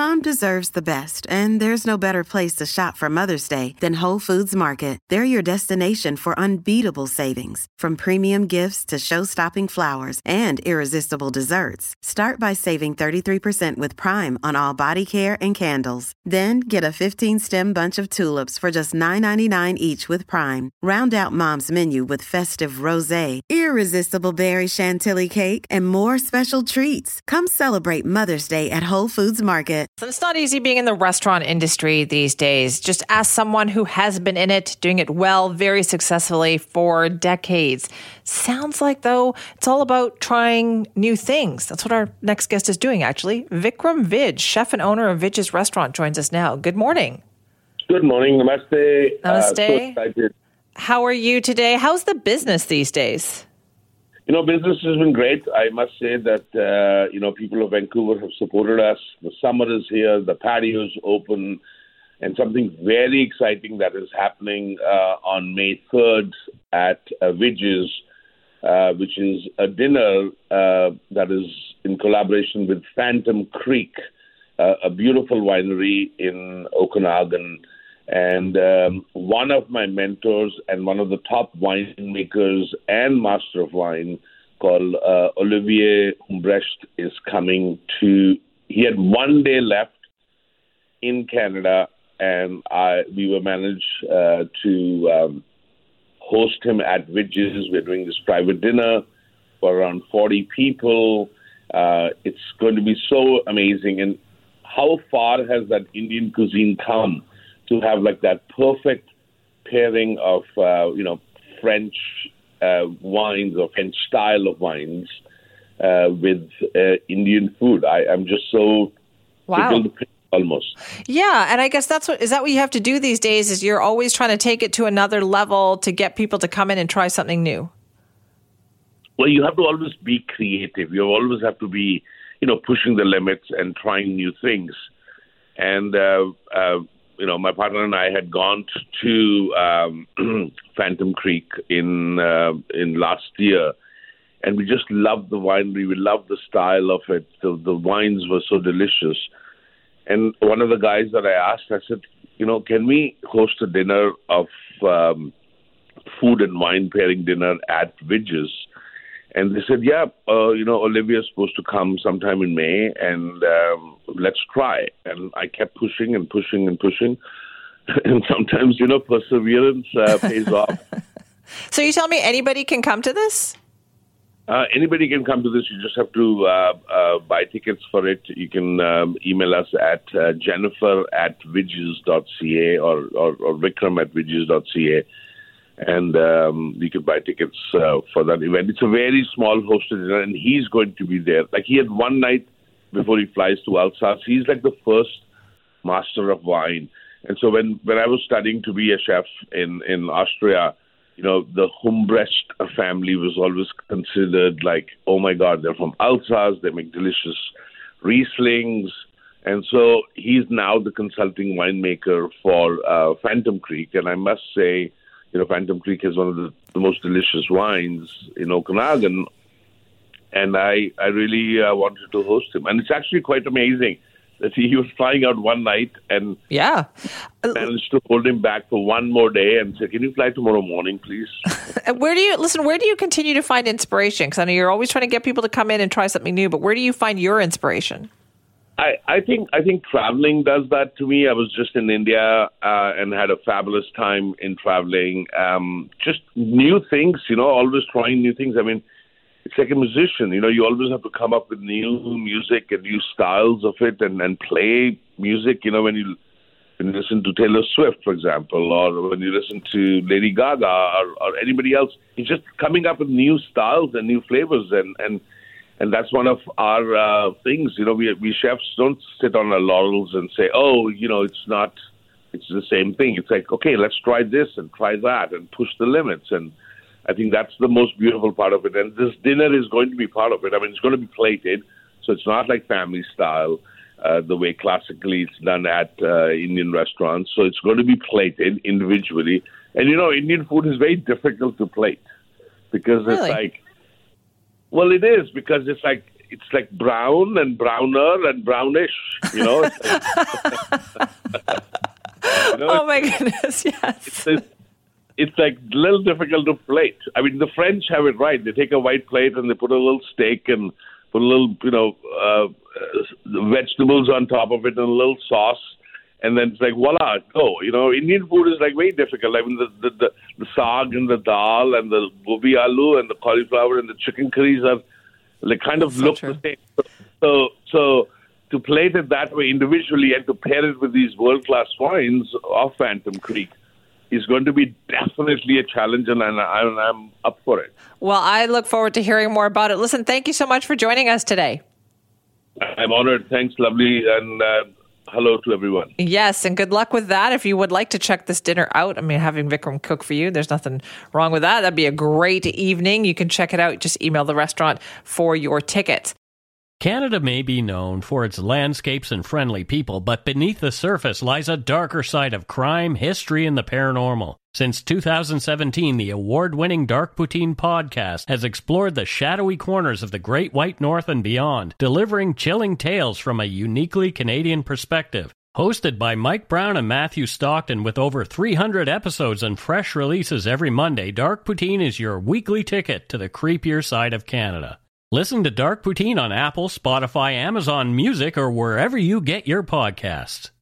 Mom deserves the best, and there's no better place to shop for Mother's Day than Whole Foods Market. They're your destination for unbeatable savings, from premium gifts to show-stopping flowers and irresistible desserts. Start by saving 33% with Prime on all body care and candles. Then get a 15-stem bunch of tulips for just $9.99 each with Prime. Round out Mom's menu with festive rosé, irresistible berry chantilly cake, and more special treats. Come celebrate Mother's Day at Whole Foods Market. So it's not easy being in the restaurant industry these days. Just ask someone who has been in it, doing it well, very successfully for decades. Sounds like, though, it's all about trying new things. That's what our next guest is doing, actually. Vikram Vij, chef and owner of Vij's Restaurant, joins us now. Good morning. Good morning. Namaste. Namaste. So excited. How are you today? How's the business these days? Business has been great. I must say that, people of Vancouver have supported us. The summer is here. The patio is open. And something very exciting that is happening on May 3rd at Vij's, which is a dinner that is in collaboration with Phantom Creek, a beautiful winery in Okanagan. And one of my mentors and one of the top winemakers and master of wine called Olivier Humbrecht is coming to. He had 1 day left in Canada, and we were managed to host him at Vij's. We're doing this private dinner for around 40 people. It's going to be so amazing. And how far has that Indian cuisine come to have like that perfect pairing of, French wines or French style of wines with Indian food. I'm just so wow. Almost. Yeah, and I guess is that what you have to do these days, is you're always trying to take it to another level to get people to come in and try something new? Well, you have to always be creative. You always have to be, pushing the limits and trying new things. And, my partner and I had gone to Phantom Creek in last year, and we just loved the winery. We loved the style of it. The wines were so delicious. And one of the guys that I asked, I said, can we host a dinner of food and wine pairing dinner at Vij's? And they said, yeah, Olivia's supposed to come sometime in May, and let's try. And I kept pushing and pushing and pushing. And sometimes, perseverance pays off. So you tell me anybody can come to this? Anybody can come to this. You just have to buy tickets for it. You can email us at jennifer@vij's.ca or vikram@vij's.ca. And you can buy tickets for that event. It's a very small hosted dinner, and he's going to be there. Like, he had one night before he flies to Alsace. He's like the first master of wine. And so when I was studying to be a chef in Austria, the Humbrecht family was always considered like, oh my God, they're from Alsace. They make delicious Rieslings. And so he's now the consulting winemaker for Phantom Creek. And I must say, Phantom Creek is one of the most delicious wines in Okanagan. And I really wanted to host him. And it's actually quite amazing that he was flying out one night and managed to hold him back for one more day and say, can you fly tomorrow morning, please? Where do you continue to find inspiration? Because I know you're always trying to get people to come in and try something new, but where do you find your inspiration? I think traveling does that to me. I was just in India and had a fabulous time in traveling. Just new things, always trying new things. I mean, it's like a musician, you always have to come up with new music and new styles of it and play music, when you listen to Taylor Swift, for example, or when you listen to Lady Gaga or anybody else. It's just coming up with new styles and new flavors and that's one of our things. We chefs don't sit on our laurels and say, it's the same thing. It's like, okay, let's try this and try that and push the limits. And I think that's the most beautiful part of it. And this dinner is going to be part of it. I mean, it's going to be plated, so it's not like family style, the way classically it's done at Indian restaurants. So it's going to be plated individually. And, Indian food is very difficult to plate because really? It's like, well, it is because it's like, it's like brown and browner and brownish, you know. Oh my goodness, yes. It's like a little difficult to plate. I mean, the French have it right. They take a white plate and they put a little steak and put a little, vegetables on top of it and a little sauce. And then it's like, voila, go. You know, Indian food is like very difficult. I mean, the saag and the dal and the gobi aloo and the cauliflower and the chicken curries are like kind of look the same. So to plate it that way individually and to pair it with these world-class wines of Phantom Creek is going to be definitely a challenge, and I'm up for it. Well, I look forward to hearing more about it. Listen, thank you so much for joining us today. I'm honored. Thanks, lovely, and hello to everyone. Yes, and good luck with that. If you would like to check this dinner out, I mean, having Vikram cook for you, there's nothing wrong with that. That'd be a great evening. You can check it out. Just email the restaurant for your tickets. Canada may be known for its landscapes and friendly people, but beneath the surface lies a darker side of crime, history, and the paranormal. Since 2017, the award-winning Dark Poutine podcast has explored the shadowy corners of the Great White North and beyond, delivering chilling tales from a uniquely Canadian perspective. Hosted by Mike Brown and Matthew Stockton with over 300 episodes and fresh releases every Monday, Dark Poutine is your weekly ticket to the creepier side of Canada. Listen to Dark Poutine on Apple, Spotify, Amazon Music, or wherever you get your podcasts.